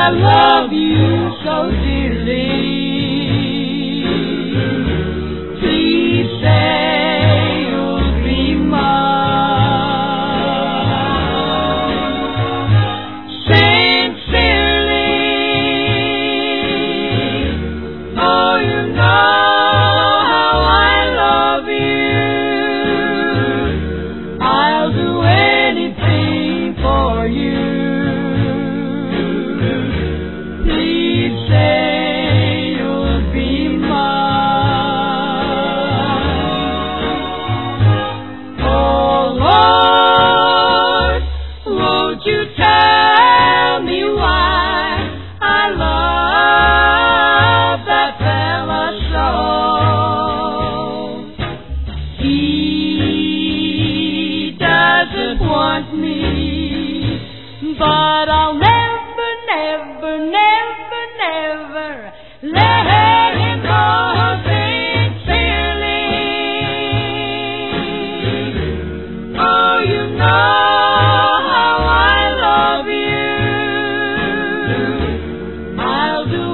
I love you so dearly. Please say you'll be mine. Sincerely, oh, you know how I love you. I'll do anything for you. Please say you'll be mine. Oh Lord, won't you tell me why I love that fella so? He doesn't want me, but I'll never let him go sincerely. Oh, you know how I love you. I'll do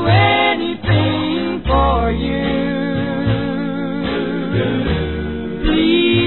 anything for you. Please